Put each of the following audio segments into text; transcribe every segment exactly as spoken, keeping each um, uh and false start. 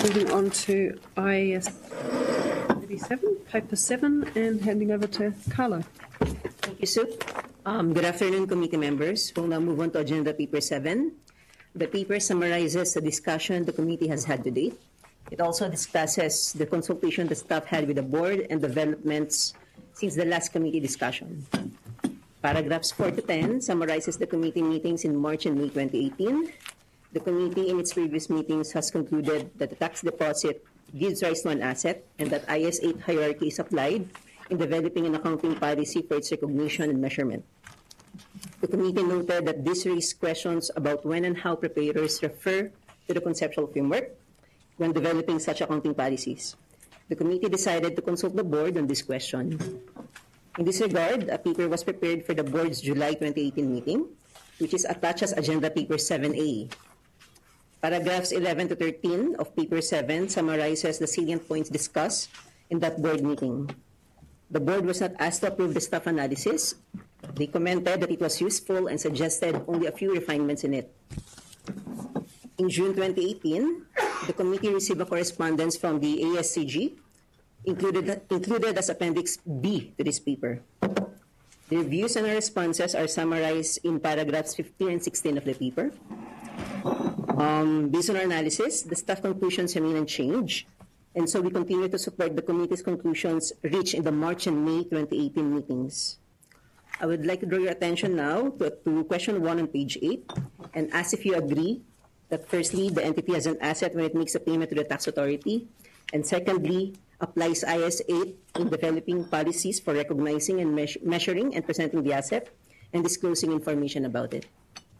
moving on to I S thirty-seven, paper seven, and handing over to Carlo. Thank you, Sue. Um, good afternoon, committee members. We'll now move on to agenda paper seven. The paper summarizes the discussion the committee has had to date. It also discusses the consultation the staff had with the board and developments since the last committee discussion. Paragraphs four to ten summarizes the committee meetings in March and May twenty eighteen. The committee in its previous meetings has concluded that the tax deposit gives rise to an asset and that I S eight hierarchy is applied in developing an accounting policy for its recognition and measurement. The committee noted that this raised questions about when and how preparers refer to the conceptual framework when developing such accounting policies. The committee decided to consult the board on this question. In this regard, a paper was prepared for the board's July twenty eighteen meeting, which is attached as agenda paper seven A. Paragraphs eleven to thirteen of paper seven summarizes the salient points discussed in that board meeting. The board was not asked to approve the staff analysis. They commented that it was useful and suggested only a few refinements in it. In June twenty eighteen, the committee received a correspondence from the A S C G, included, included as Appendix B to this paper. The reviews and responses are summarized in paragraphs fifteen and sixteen of the paper. Um, based on our analysis, the staff conclusions remain unchanged, and so we continue to support the committee's conclusions reached in the March and May twenty eighteen meetings. I would like to draw your attention now to, to question one on page eight and ask if you agree that firstly, the entity has an asset when it makes a payment to the tax authority, and secondly, applies I S eight in developing policies for recognizing and me- measuring and presenting the asset and disclosing information about it.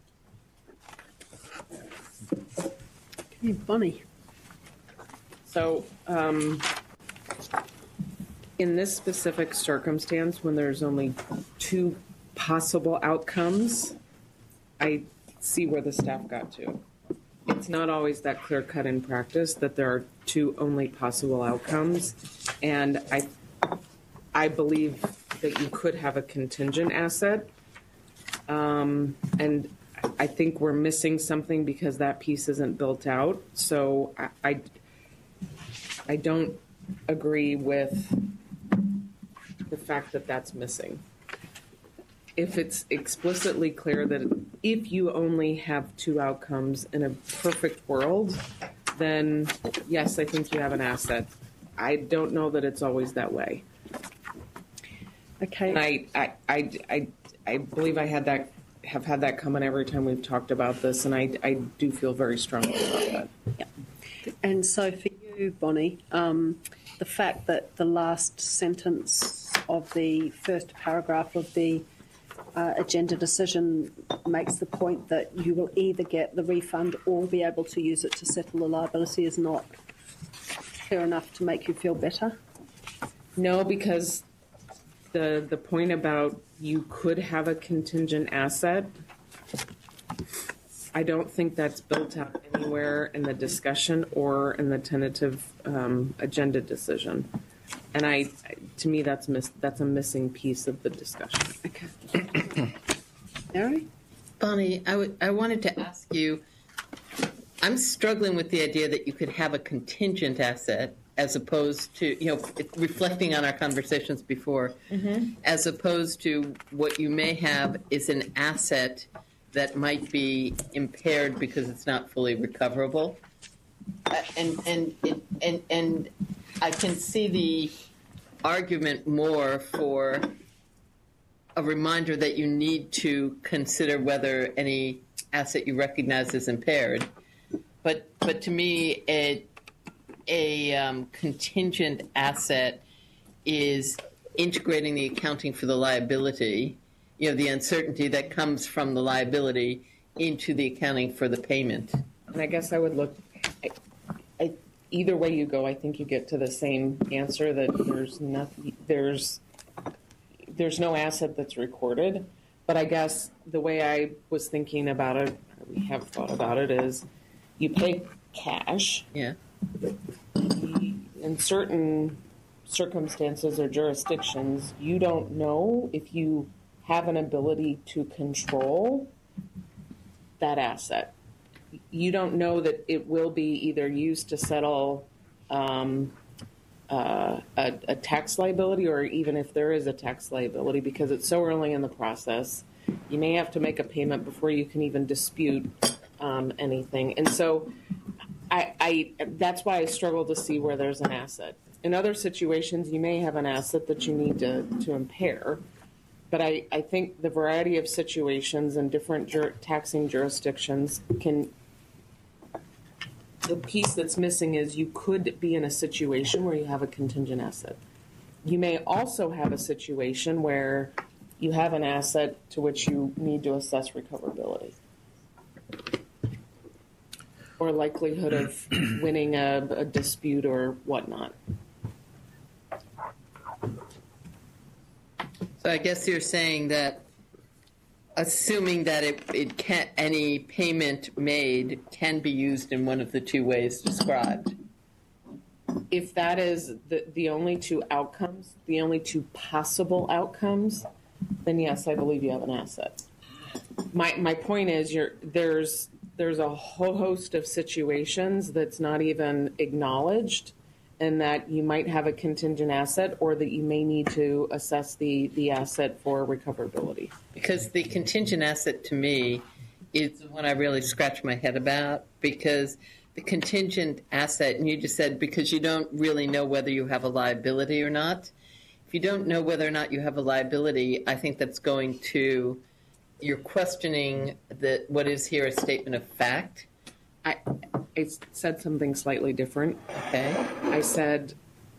Okay, Bonnie. So, um, in this specific circumstance, when there's only two possible outcomes, I see where the staff got to. It's not always that clear cut in practice that there are two only possible outcomes. And I, I believe that you could have a contingent asset. Um, and I think we're missing something because that piece isn't built out. So I, I, I don't agree with the fact that that's missing. If it's explicitly clear that if you only have two outcomes in a perfect world, then yes, I think you have an asset. I don't know that it's always that way. Okay. And I, I, I, I, I believe I had that, have had that comment every time we've talked about this, and I, I do feel very strongly about that. Yeah. And so for you, Bonnie, um, the fact that the last sentence of the first paragraph of the uh, agenda decision makes the point that you will either get the refund or be able to use it to settle the liability is not clear enough to make you feel better? No, because the the point about you could have a contingent asset, I don't think that's built out anywhere in the discussion or in the tentative um, agenda decision. And I, to me, that's miss, that's a missing piece of the discussion. Okay. Mary? Bonnie, I, w- I wanted to ask you, I'm struggling with the idea that you could have a contingent asset as opposed to, you know, reflecting on our conversations before, mm-hmm. as opposed to what you may have is an asset that might be impaired because it's not fully recoverable. Uh, and, and, and, and, and I can see the argument more for a reminder that you need to consider whether any asset you recognize is impaired. But but to me, a, a um, contingent asset is integrating the accounting for the liability, you know, the uncertainty that comes from the liability into the accounting for the payment. And I guess I would look, I, I, either way you go, I think you get to the same answer that there's nothing, there's, there's no asset that's recorded. But I guess the way I was thinking about it, or we have thought about it, is you pay cash. Yeah. In certain circumstances or jurisdictions, you don't know if you have an ability to control that asset. you don't know that it will be either used to settle um, uh, a, a tax liability, or even if there is a tax liability, because it's so early in the process. You may have to make a payment before you can even dispute um, anything. And so I, I that's why I struggle to see where there's an asset. In other situations, you may have an asset that you need to, to impair. But I, I think the variety of situations and different jur- taxing jurisdictions can, the piece that's missing is you could be in a situation where you have a contingent asset. You may also have a situation where you have an asset to which you need to assess recoverability or likelihood of winning a, a dispute or whatnot. So I guess you're saying that, assuming that it, it can, any payment made can be used in one of the two ways described. If that is the, the only two outcomes, the only two possible outcomes, then yes, I believe you have an asset. My my point is, you're, there's there's a whole host of situations that's not even acknowledged, and that you might have a contingent asset, or that you may need to assess the, the asset for recoverability. Because the contingent asset to me is the one I really scratch my head about, because the contingent asset, and you just said because you don't really know whether you have a liability or not. If you don't know whether or not you have a liability, I think that's going to, you're questioning the, what is here a statement of fact. I, I said something slightly different. Okay. I said,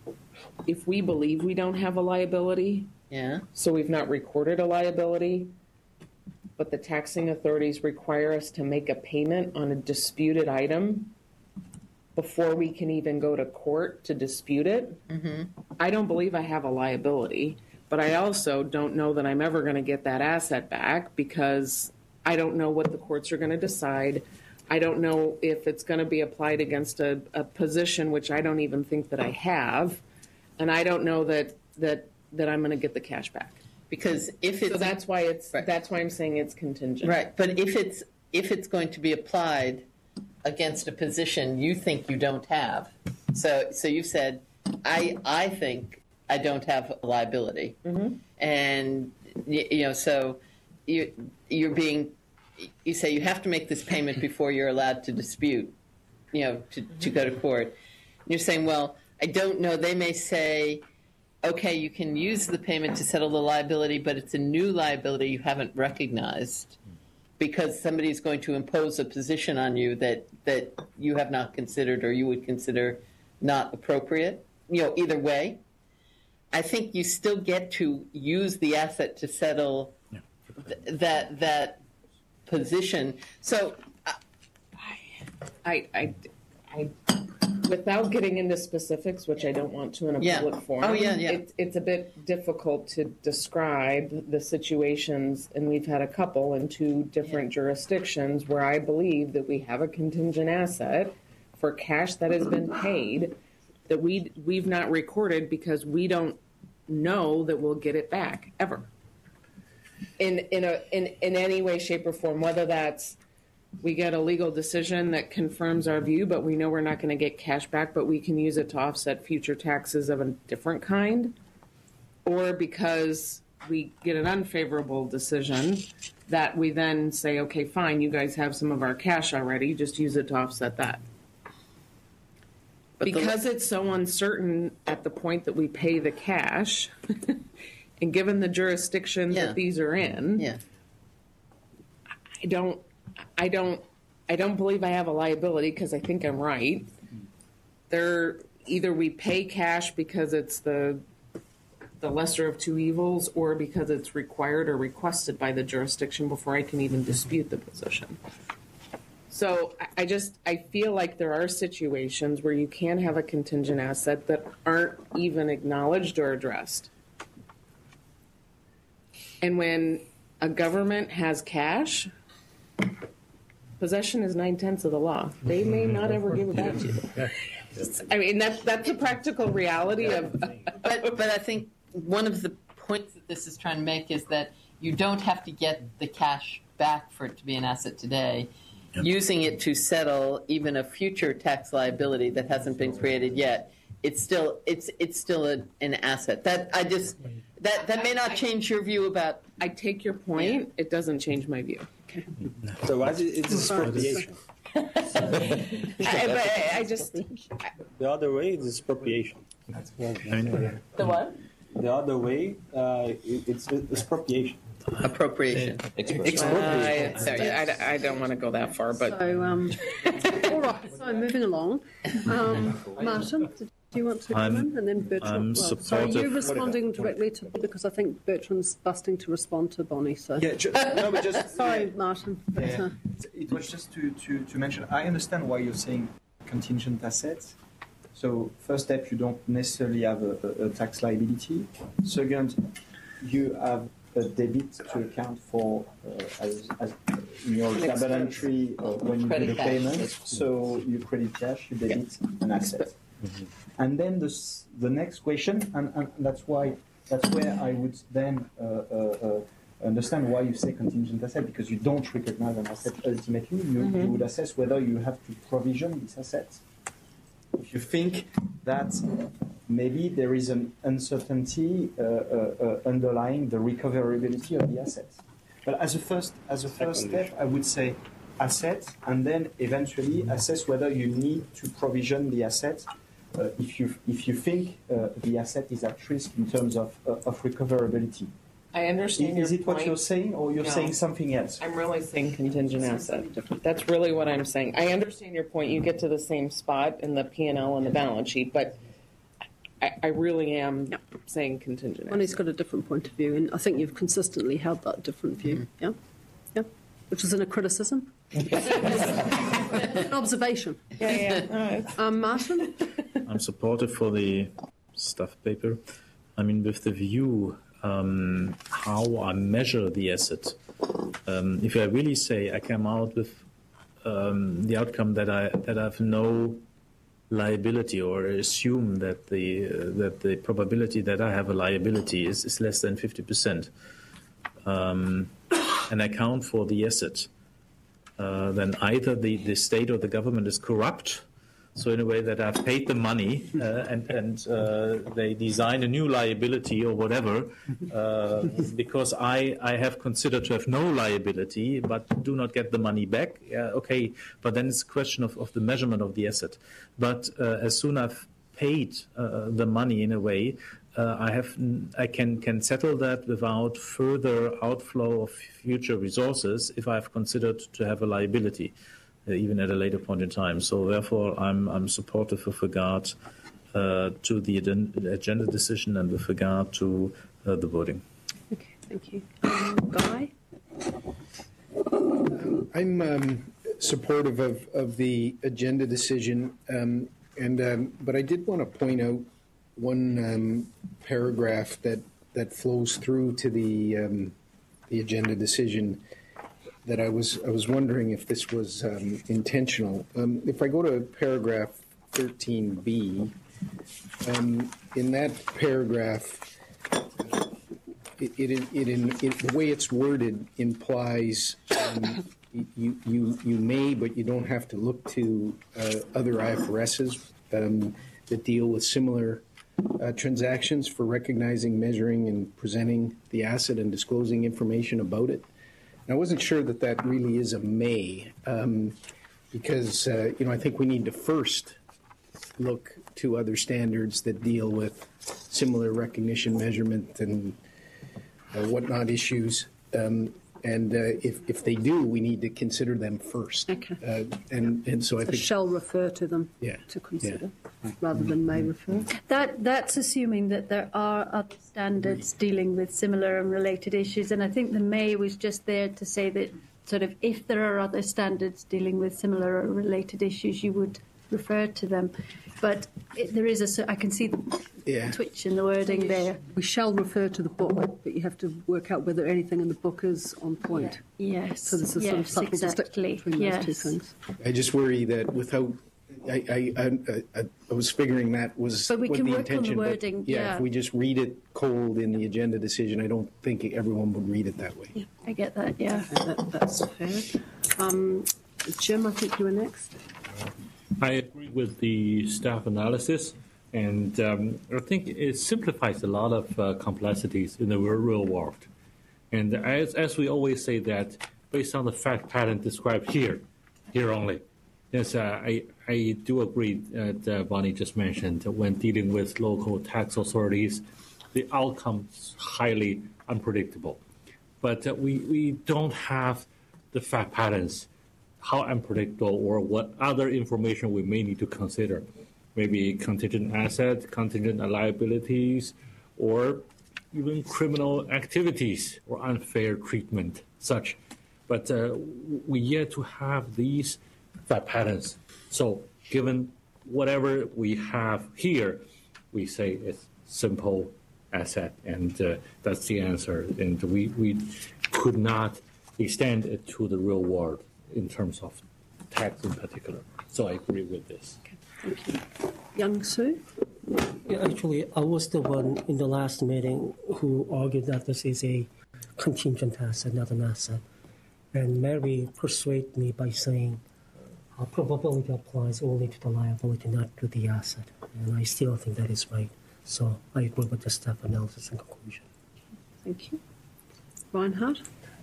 if we believe we don't have a liability, Yeah. so we've not recorded a liability, but the taxing authorities require us to make a payment on a disputed item before we can even go to court to dispute it, Mm-hmm. I don't believe I have a liability, but I also don't know that I'm ever going to get that asset back, because I don't know what the courts are going to decide. I don't know if it's going to be applied against a, a position which I don't even think that I have, and I don't know that that that I'm going to get the cash back. Because if it's So that's why it's Right. that's why I'm saying it's contingent. right, but if it's if it's going to be applied against a position you think you don't have, so so you said, I I think I don't have a liability, Mm-hmm. and y- you know, so you you're being you say you have to make this payment before you're allowed to dispute, you know, to, to go to court. And you're saying, well, I don't know. They may say, okay, you can use the payment to settle the liability, but it's a new liability you haven't recognized because somebody's going to impose a position on you that, that you have not considered or you would consider not appropriate. You know, either way, I think you still get to use the asset to settle th- that that position. So, uh, I, I, I, without getting into specifics, which I don't want to in a Yeah. public forum. Oh, yeah, yeah. It, it's a bit difficult to describe the situations, and we've had a couple in two different jurisdictions where I believe that we have a contingent asset for cash that has been paid that we we've not recorded because we don't know that we'll get it back ever. In in a in, in any way, shape, or form, whether that's we get a legal decision that confirms our view, but we know we're not going to get cash back, but we can use it to offset future taxes of a different kind, or because we get an unfavorable decision that we then say, okay, fine, you guys have some of our cash already, just use it to offset that. But the- Because it's so uncertain at the point that we pay the cash, and given the jurisdiction Yeah. that these are in, yeah. I don't, I don't, I don't believe I have a liability because I think I'm right. They're either we pay cash because it's the the lesser of two evils, or because it's required or requested by the jurisdiction before I can even dispute the position. So I- I just, I feel like there are situations where you can have a contingent asset that aren't even acknowledged or addressed. And when a government has cash, possession is nine tenths of the law. They may not ever give it back to you. I mean, that's, that's a practical reality of. But but I think one of the points that this is trying to make is that you don't have to get the cash back for it to be an asset today. using it to settle even a future tax liability that hasn't been created yet, it's still it's it's still a, an asset. That I just that that may not change your view about. I take your point. It doesn't change my view. So why is it, it's expropriation? I, but I, I just The other way is expropriation. The what? The other way, uh, it, it's expropriation. Appropriation. I, sorry, I, I don't want to go that far, but So, um, all right, so moving along. Um, Martin, did you want to come I'm- in? And then Bertrand. I'm well, so supportive. you're responding directly to, because I think Bertrand's busting to respond to Bonnie, so. Yeah, ju- no, but just Sorry, Martin. But, Yeah. uh, It was just to, to, to mention, I understand why you're saying contingent assets. So first step, you don't necessarily have a, a, a tax liability. Second, you have a debit to account for uh, as, as in your double entry uh, when you Credit do the cash. payment. So you credit cash, you debit an asset. And then the, s- the next question, and, and that's why that's where I would then uh, uh, uh, understand why you say contingent asset, because you don't recognize an asset ultimately. You, you would assess whether you have to provision this asset. If you think that maybe there is an uncertainty uh, uh, uh, underlying the recoverability of the asset. But as a first, as a first step, I would say asset, and then eventually assess whether you need to provision the asset uh, if you if you think uh, the asset is at risk in terms of uh, of recoverability. I understand your Is it what point. you're saying, or you're No. saying something else? I'm really saying contingent asset. That's really what I'm saying. I understand your point. You get to the same spot in the P and L and the balance sheet, but I, I really am saying contingent Bonnie's asset. got a different point of view, and I think you've consistently held that different view. Yeah? Yeah? Which isn't a criticism. An observation. Yeah, yeah. No, it's- Um, Martin? I'm supportive for the staff paper. I mean, with the view um, how I measure the asset. Um, if I really say I come out with um, the outcome that I that I have no liability, or assume that the uh, that the probability that I have a liability is, is less than fifty percent, um, and I account for the asset, uh, then either the, the state or the government is corrupt. So in a way that I've paid the money uh, and, and uh, they design a new liability or whatever uh, because I, I have considered to have no liability but do not get the money back. Yeah, okay, but then it's a question of, of the measurement of the asset. But uh, as soon as I've paid uh, the money in a way, uh, I have I can, can settle that without further outflow of future resources if I've considered to have a liability. Uh, even at a later point in time. So therefore, I'm I'm supportive with regard uh, to the agenda decision and with regard to uh, the voting. Okay, thank you. Um, Guy? I'm um, supportive of, of the agenda decision, um, and um, but I did want to point out one um, paragraph that, that flows through to the um, the agenda decision. That I was I was wondering if this was um, intentional. Um, if I go to paragraph thirteen B, um, in that paragraph, it, it, it, in, it the way it's worded implies um, you you you may, but you don't have to look to uh, other I F R Ss um, that deal with similar uh, transactions for recognizing, measuring, and presenting the asset and disclosing information about it. I wasn't sure that that really is a may, um, because uh, you know I think we need to first look to other standards that deal with similar recognition, measurement, and uh, whatnot issues. Um, and uh, if if they do, we need to consider them first. Okay. Uh, and and so I So think shall refer to them Yeah, to consider, rather than may refer. That that's assuming that there are other standards dealing with similar and related issues, and I think the may was just there to say that sort of if there are other standards dealing with similar or related issues, you would refer to them. But it, there is a cer- I can see the Yeah. twitch in the wording there. We shall refer to the book, but you have to work out whether anything in the book is on point. Yes. So there's a sort of yes, subtle distinction exactly. between yes. those two things. I just worry that without. I, I, I, I, I was figuring that was But we what can the work on the intention. but wording, yeah, yeah. if we just read it cold in the agenda decision, I don't think everyone would read it that way. Yeah, I get that. Yeah. That, that's fair. Um, Jim, I think you were next. I agree with the staff analysis, and um, I think it simplifies a lot of uh, complexities in the real world. And as, as we always say that, based on the fact pattern described here, here only, yes, uh, I, I do agree that uh, Bonnie just mentioned, when dealing with local tax authorities, the outcome's highly unpredictable. But uh, we, we don't have the fact patterns, how unpredictable or what other information we may need to consider. Maybe contingent assets, contingent liabilities, or even criminal activities or unfair treatment, such. But uh, we yet to have these fact patterns. So given whatever we have here, we say it's simple asset, and uh, that's the answer. And we, we could not extend it to the real world in terms of tax in particular. So I agree with this. Okay, thank you. Young Sue? Yeah, actually, I was the one in the last meeting who argued that this is a contingent asset, not an asset. And Mary persuaded me by saying uh, probability applies only to the liability, not to the asset. And I still think that is right. So I agree with the staff analysis and conclusion. Thank you. Reinhard?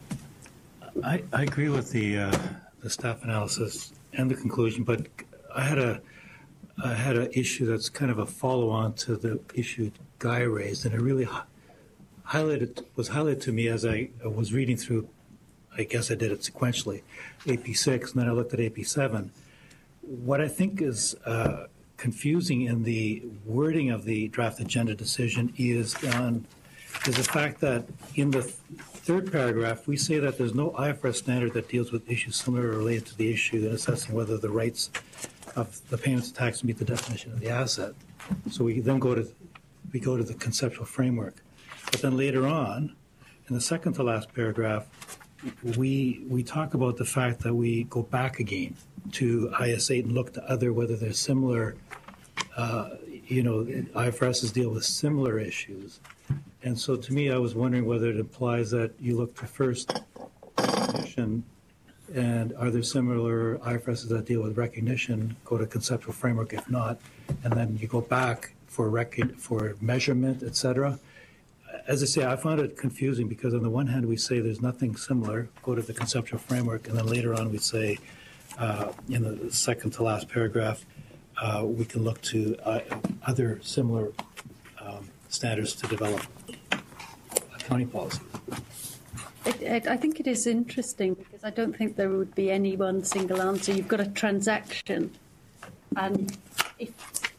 I, I agree with the uh, the staff analysis and the conclusion, but I had a I had an issue that's kind of a follow-on to the issue Guy raised, and it really highlighted was highlighted to me as I was reading through. I guess I did it sequentially, A P six, and then I looked at A P seven. What I think is uh, confusing in the wording of the draft agenda decision is on is the fact that in the third paragraph, we say that there's no I F R S standard that deals with issues similar or related to the issue in assessing whether the rights of the payments of tax meet the definition of the asset. So we then go to we go to the conceptual framework. But then later on, in the second to last paragraph, we we talk about the fact that we go back again to I S eight and look to other whether they're similar. Uh, you know, I F R Ss deal with similar issues. And so to me, I was wondering whether it implies that you look to first recognition, and are there similar I F R Ss that deal with recognition, go to conceptual framework if not, and then you go back for rec- for measurement, et cetera. As I say, I found it confusing because on the one hand we say there's nothing similar, go to the conceptual framework, and then later on we say uh, in the second to last paragraph, uh, we can look to uh, other similar um, standards to develop accounting policy. It, it, I think it is interesting because I don't think there would be any one single answer. You've got a transaction, and if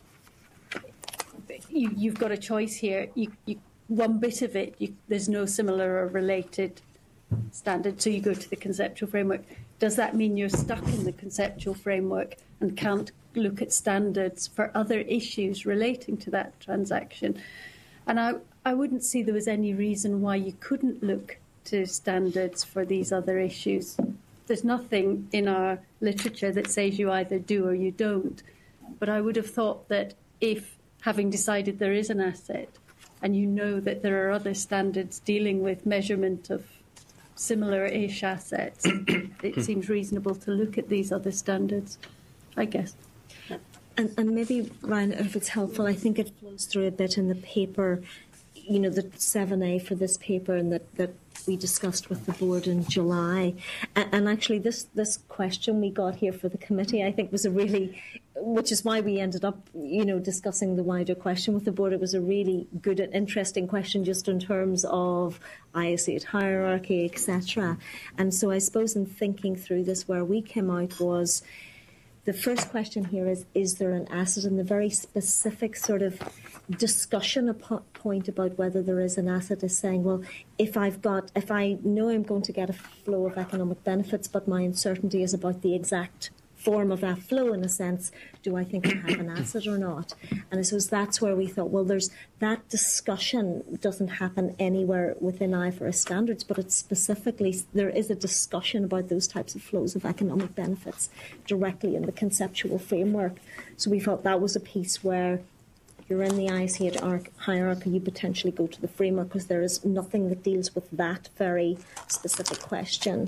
you, you've got a choice here, you, you, one bit of it, you, there's no similar or related standard, so you go to the conceptual framework. Does that mean you're stuck in the conceptual framework and can't look at standards for other issues relating to that transaction? And I, I wouldn't see there was any reason why you couldn't look to standards for these other issues. There's nothing in our literature that says you either do or you don't. But I would have thought that if, having decided there is an asset, and you know that there are other standards dealing with measurement of similar-ish assets, it seems reasonable to look at these other standards, I guess. And, and maybe, Ryan, if it's helpful, I think it flows through a bit in the paper, you know, the seven A for this paper and that, that we discussed with the board in July. And, and actually this, this question we got here for the committee, I think was a really, which is why we ended up, you know, discussing the wider question with the board. It was a really good and interesting question just in terms of I S eight hierarchy, et cetera. And so I suppose in thinking through this, where we came out was, the first question here is, is there an asset? And the very specific sort of discussion point about whether there is an asset is saying, well, if I've got, if I know I'm going to get a flow of economic benefits, but my uncertainty is about the exact form of that flow, in a sense, do I think I have an asset or not? And I suppose that's where we thought, well, there's that discussion doesn't happen anywhere within I F R S standards, but it's specifically, there is a discussion about those types of flows of economic benefits directly in the conceptual framework. So we thought that was a piece where you're in the I S eight hierarchy, you potentially go to the framework because there is nothing that deals with that very specific question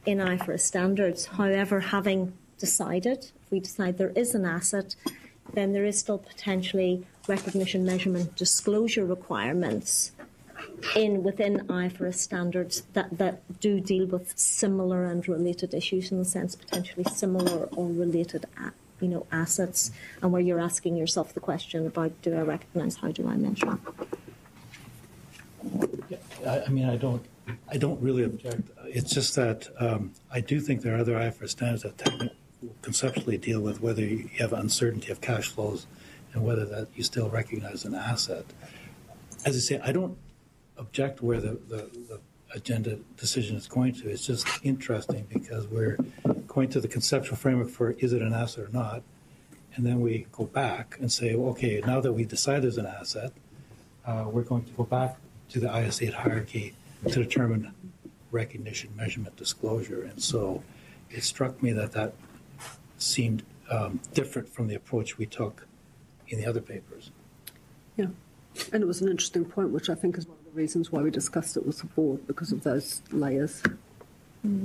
in I F R S standards. However, having decided, if we decide there is an asset, then there is still potentially recognition, measurement, disclosure requirements in within I F R S standards that, that do deal with similar and related issues, in the sense potentially similar or related you know, assets, and where you're asking yourself the question about, do I recognise, how do I measure? Yeah, I, I mean, I don't, I don't really object. It's just that um, I do think there are other I F R S standards that technically, conceptually deal with whether you have uncertainty of cash flows and whether that you still recognize an asset. As I say, I don't object where the, the, the agenda decision is going to. It's just interesting because we're going to the conceptual framework for is it an asset or not, and then we go back and say, well, okay, now that we decide there's an asset, uh, we're going to go back to the I S eight hierarchy to determine recognition, measurement, disclosure. And so it struck me that that seemed um, different from the approach we took in the other papers. Yeah, and it was an interesting point, which I think is one of the reasons why we discussed it with the board, because of those layers. Mm.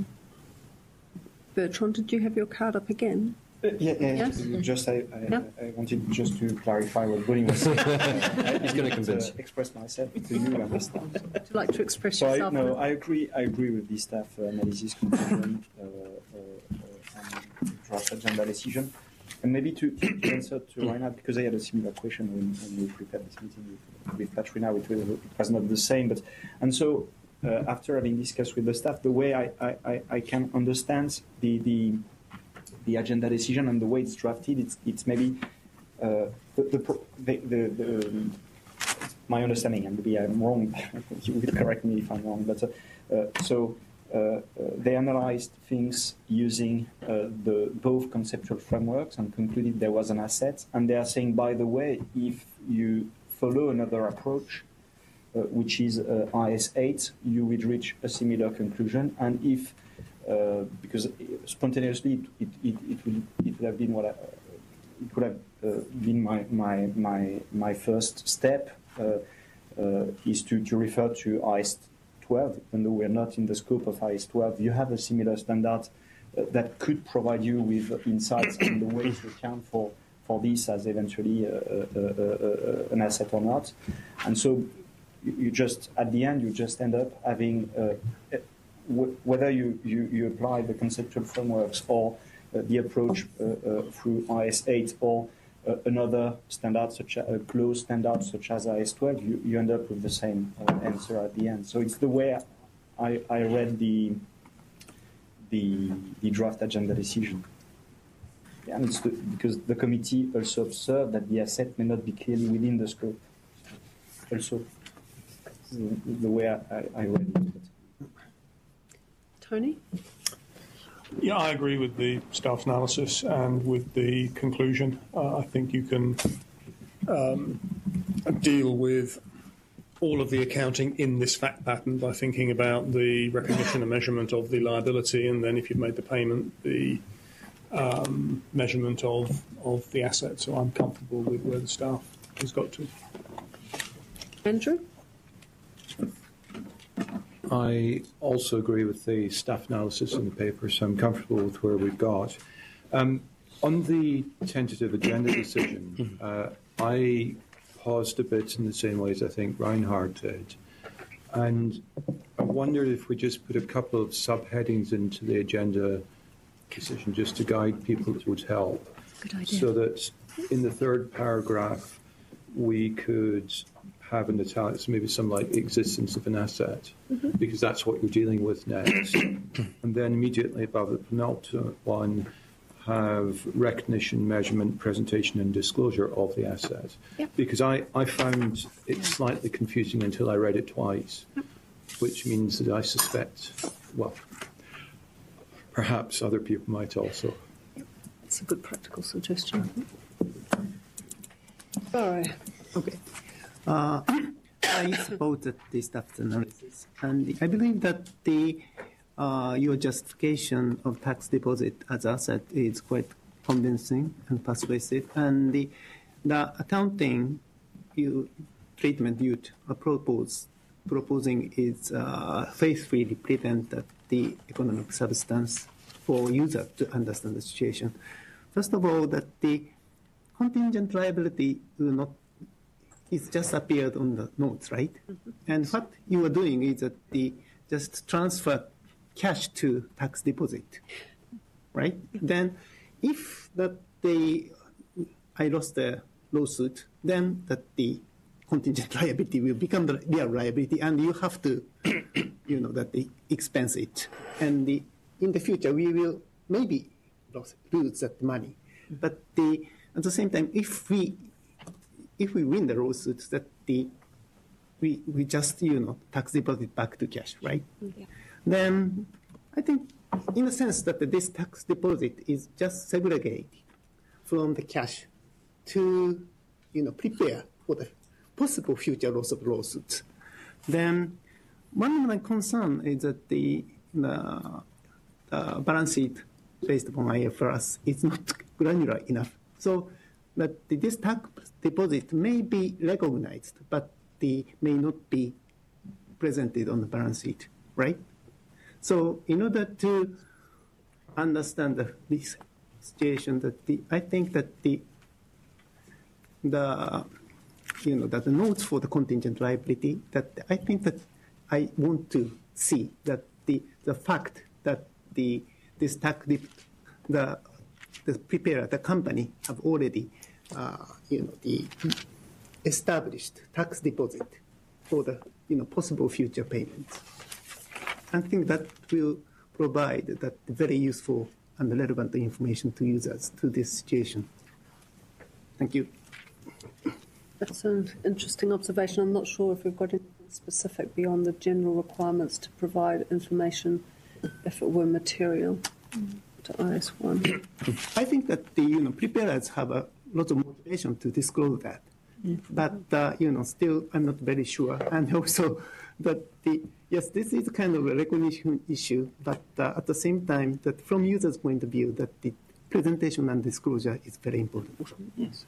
Bertrand, did you have your card up again? Uh, yeah, yeah, Yes? just I, I, Yeah. I wanted just to clarify what Bonnie was saying. I He's gonna convince uh, you. express myself to you and the staff. Would you like to express So I, yourself? no, now? I agree. I agree with the staff uh, analysis conclusion uh, uh, uh, and draft agenda decision. And maybe to, to answer to Reinhard, because I had a similar question when, when we prepared this meeting with, with Katrina, which was, it was not the same. But and so uh, after having discussed with the staff, the way I, I, I, I can understand the, the the agenda decision and the way it's drafted, it's it's maybe uh, the, the, the, the, the um, my understanding, and maybe I'm wrong. You will correct me if I'm wrong. But uh, uh, so. Uh, uh, they analyzed things using uh, the both conceptual frameworks and concluded there was an asset. And they are saying, by the way, if you follow another approach, uh, which is uh, I S eight, you would reach a similar conclusion. And if, uh, because spontaneously it, it, it, would, it would have been what I, it would have uh, been my, my, my, my first step uh, uh, is to, to refer to I S twelve, even though we're not in the scope of I S twelve, you have a similar standard uh, that could provide you with insights on the way to account for, for this as eventually uh, uh, uh, uh, an asset or not. And so you, you just, at the end, you just end up having, uh, w- whether you, you, you apply the conceptual frameworks or uh, the approach uh, uh, through I S eight or Uh, another standard, such as a closed standard such as I S twelve, you, you end up with the same uh, answer at the end. So it's the way I, I read the, the the draft agenda decision. Yeah, and it's the, because the committee also observed that the asset may not be clearly within the scope. Also, the, the way I, I read it. Tony? Yeah, I agree with the staff analysis and with the conclusion. Uh, I think you can um, deal with all of the accounting in this fact pattern by thinking about the recognition and measurement of the liability, and then if you've made the payment, the um, measurement of, of the asset. So I'm comfortable with where the staff has got to. Andrew? I also agree with the staff analysis in the paper, so I'm comfortable with where we've got. Um, on the tentative agenda decision, uh, I paused a bit in the same ways I think Reinhard did. And I wondered if we just put a couple of subheadings into the agenda decision just to guide people, it would help. Good idea. So that in the third paragraph, we could have in italics maybe some like existence of an asset, mm-hmm. because that's what you're dealing with next. And then immediately above the penultimate one, have recognition, measurement, presentation and disclosure of the asset. Yep. Because I, I found it slightly confusing until I read it twice, yep. which means that I suspect, well, perhaps other people might also. It's a good practical suggestion. All right. Okay. Uh, I supported the staff analysis, and I believe that the uh, your justification of tax deposit as asset is quite convincing and persuasive, and the, the accounting you, treatment you propose proposing is uh, faithfully represent that the economic substance for users to understand the situation. First of all, that the contingent liability will not, it's just appeared on the notes, right? Mm-hmm. And what you are doing is that the just transfer cash to tax deposit, right? Mm-hmm. Then if that they, I lost the lawsuit, then that the contingent liability will become the real liability, and you have to, you know, that they expense it. And the, in the future, we will maybe lose that money. But the, at the same time, if we if we win the lawsuit, that the we we just, you know, tax deposit back to cash, right? Yeah. Then I think, in a sense, that this tax deposit is just segregated from the cash to, you know, prepare for the possible future loss of lawsuits. Then one of my concern is that the, the, the balance sheet based upon I F R S is not granular enough. So that this tax deposit may be recognized, but they may not be presented on the balance sheet, right? So in order to understand the, this situation, that the, I think that the the you know that the notes for the contingent liability, that I think that I want to see that the the fact that the this tax the the preparer, the company have already uh, you know the established tax deposit for the you know possible future payments. I think that will provide that very useful and relevant information to users to this situation. Thank you. That's an interesting observation. I'm not sure if we've got anything specific beyond the general requirements to provide information if it were material to I S one. I think that the you know preparers have a lot of motivation to disclose that, but uh, you know still I'm not very sure, and also that the yes this is kind of a recognition issue, but uh, at the same time that from users' point of view that the presentation and disclosure is very important. Yes.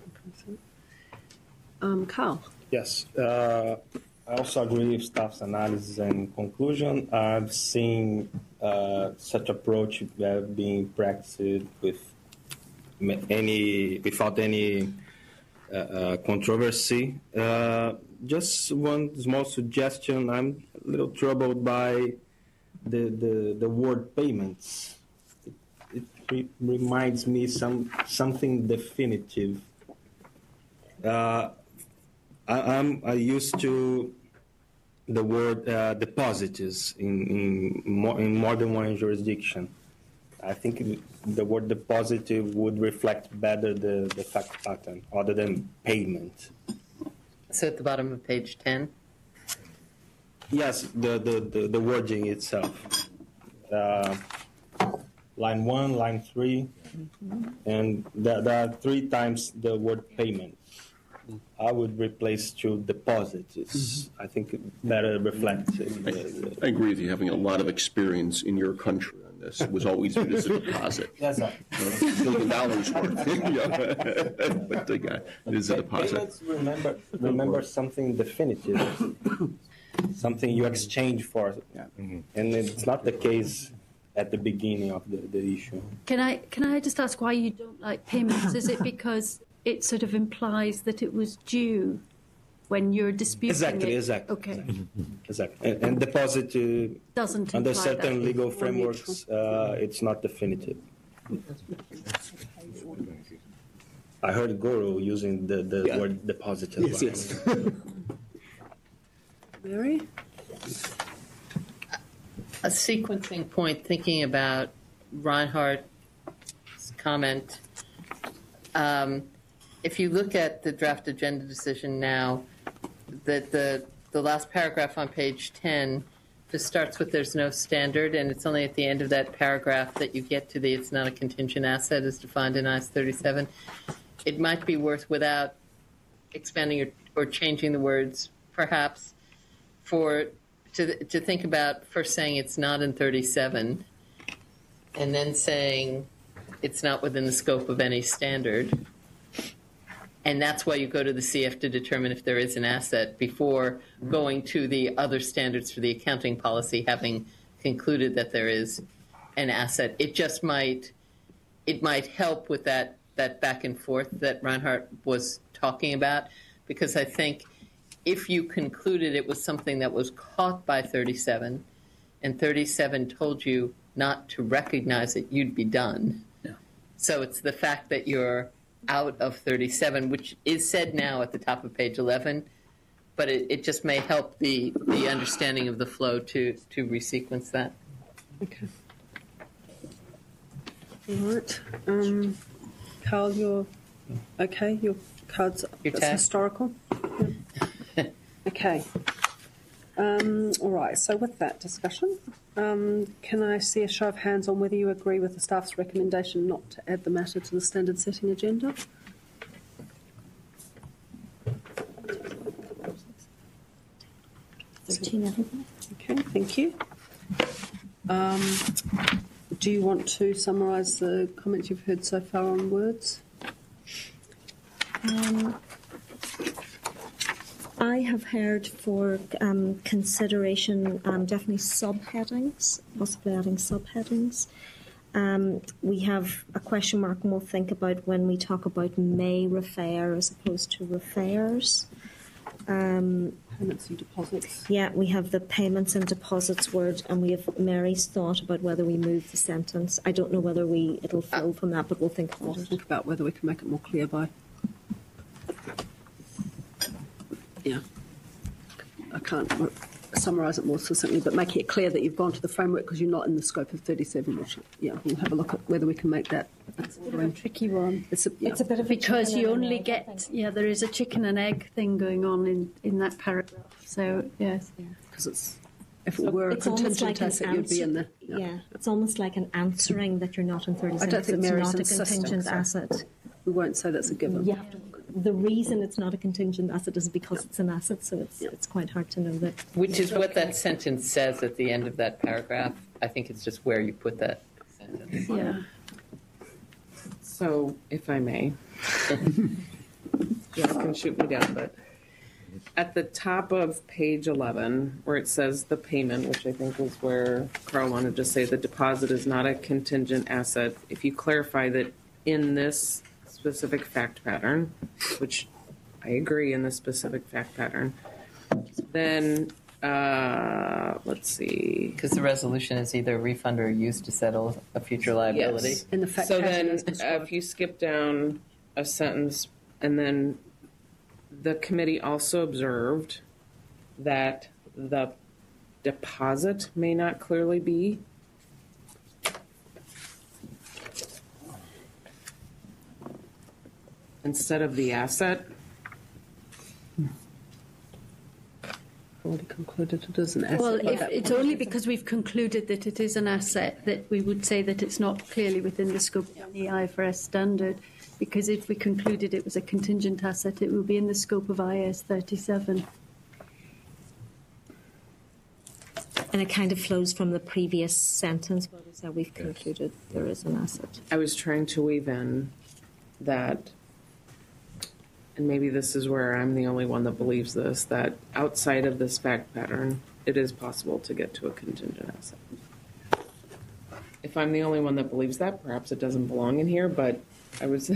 Um, Carl. Yes. Uh, I also agree with staff's analysis and conclusion. I've seen uh, such approach uh, being practiced with any without any uh, uh, controversy. Uh, just one small suggestion. I'm a little troubled by the the, the word payments. It, it re- reminds me some something definitive. Uh, I, I'm I used to the word uh, deposits in in more, in more than one jurisdiction. I think the word deposit would reflect better the, the fact pattern other than payment. So at the bottom of page ten? Yes, the, the, the, the wording itself. Uh, line one, line three, mm-hmm. and there, there are three times the word payment. I would replace to deposits. It's, mm-hmm. I think it better reflects. The, the, I agree with you. Having a lot of experience in your country on this, it was always viewed as a deposit. Yes, sir. A billion dollars worth. But the guy, it is a deposit. Payments, remember, remember something definitive, something you exchange for, yeah. mm-hmm. and it's not the case at the beginning of the, the issue. Can I can I just ask why you don't like payments? Is it because it sort of implies that it was due when you're disputing exactly, it? Exactly, okay. exactly. Exactly. And, and deposit uh, doesn't under imply certain that. legal frameworks, uh, it's not definitive. I heard Goro using the, the yeah. word deposit as yes, well. Yes, Mary? A sequencing point, thinking about Reinhardt's comment. Um, if you look at the draft agenda decision now, that the the last paragraph on page ten just starts with "there's no standard," and it's only at the end of that paragraph that you get to the "it's not a contingent asset" as defined in I S thirty-seven. It might be worth, without expanding or, or changing the words, perhaps, for to to think about first saying it's not in thirty-seven, and then saying it's not within the scope of any standard, And that's why you go to the C F to determine if there is an asset before going to the other standards for the accounting policy, having concluded that there is an asset. It just might, it might help with that, that back and forth that Reinhardt was talking about, because I think if you concluded it was something that was caught by thirty-seven and thirty-seven told you not to recognize it, you'd be done. Yeah. So it's the fact that you're out of thirty-seven, which is said now at the top of page eleven, but it, it just may help the, the understanding of the flow to, to resequence that. Okay. All right. Um, Carl, you're okay? Your card's Your it's tag? historical? Yeah. Okay. Um, all right. So with that discussion, um, can I see a show of hands on whether you agree with the staff's recommendation not to add the matter to the standard setting agenda? thirteen, everybody. Okay, thank you. Um, do you want to summarise the comments you've heard so far on words? Um, I have heard for um, consideration um, definitely subheadings, possibly adding subheadings. Um, we have a question mark, and we'll think about when we talk about may refer as opposed to refers. Um, Payments and deposits. Yeah, we have the payments and deposits word, and we have Mary's thought about whether we move the sentence. I don't know whether we it'll flow from that, but we'll think about We'll it. think about whether we can make it more clear by. Yeah. I can't summarise it more succinctly, but making it clear that you've gone to the framework because you're not in the scope of thirty-seven. Which, yeah, we'll have a look at whether we can make that. It's a bit of a tricky one. It's a, yeah. It's a bit of a Because chicken you and an only egg, I get, think. yeah, there is a chicken and egg thing going on in, in that paragraph. So, yes. Because it's if it were a It's almost contingent like an asset, you'd be in there. answer- Yeah. it's almost like an answering that you're not in thirty-seven. I don't think it's Mary's not a insisting, contingent so asset. We won't say that's a given. You have to, the reason it's not a contingent asset is because it's an asset, so it's it's quite hard to know that. Which is what that sentence says at the end of that paragraph. I think it's just where you put that sentence. Yeah. So, if I may, you can shoot me down, but at the top of page eleven, where it says the payment, which I think was where Carl wanted to say the deposit is not a contingent asset, if you clarify that in this specific fact pattern, which I agree in this specific fact pattern, then uh, let's see. Because the resolution is either refund or used to settle a future liability. Yes. In the fact So pattern then, is uh, described. if you skip down a sentence, and then the committee also observed that the deposit may not clearly be instead of the asset. Already concluded it is an asset. Well, like if, that. it's only because we've concluded that it is an asset that we would say that it's not clearly within the scope of the I F R S standard. Because if we concluded it was a contingent asset, it would be in the scope of I S thirty-seven. And it kind of flows from the previous sentence where we said we've concluded there is an asset. I was trying to weave in that, and maybe this is where I'm the only one that believes this, that outside of this fact pattern, it is possible to get to a contingent asset. If I'm the only one that believes that, perhaps it doesn't belong in here, but I was,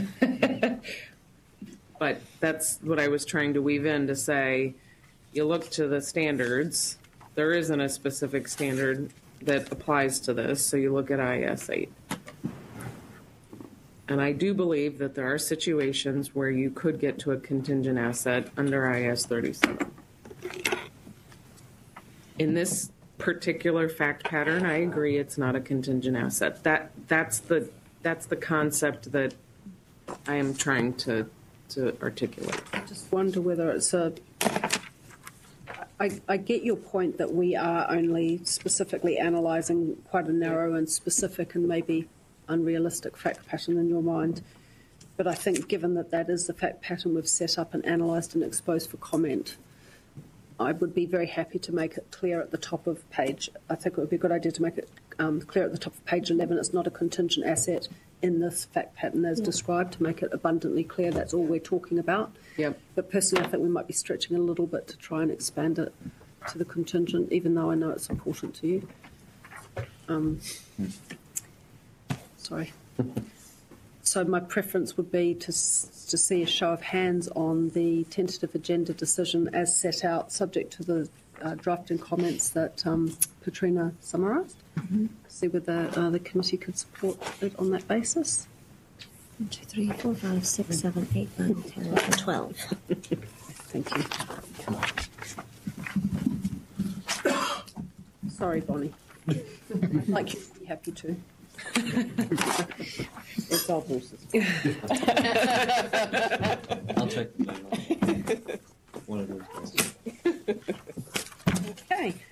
but that's what I was trying to weave in to say, you look to the standards, there isn't a specific standard that applies to this, so you look at I S eight. And I do believe that there are situations where you could get to a contingent asset under I S thirty-seven. In this particular fact pattern, I agree it's not a contingent asset. That that's the that's the concept that I am trying to to articulate. I just wonder whether it's a. I, I get your point that we are only specifically analysing quite a narrow and specific and maybe unrealistic fact pattern in your mind. But I think given that that is the fact pattern we've set up and analysed and exposed for comment, I would be very happy to make it clear at the top of page. I think it would be a good idea to make it um, clear at the top of page eleven, it's not a contingent asset in this fact pattern as described, to make it abundantly clear that's all we're talking about. Yep. But personally, I think we might be stretching a little bit to try and expand it to the contingent, even though I know it's important to you. Um, sorry. So my preference would be to s- to see a show of hands on the tentative agenda decision as set out, subject to the uh, drafting comments that um, Petrina summarised. Mm-hmm. See whether uh, the committee could support it on that basis. One, two, three, four, five, six, seven, eight, nine, ten, eleven, twelve. Thank you. Sorry, Bonnie. I'd like you to be happy too. It's all horses. I'll take.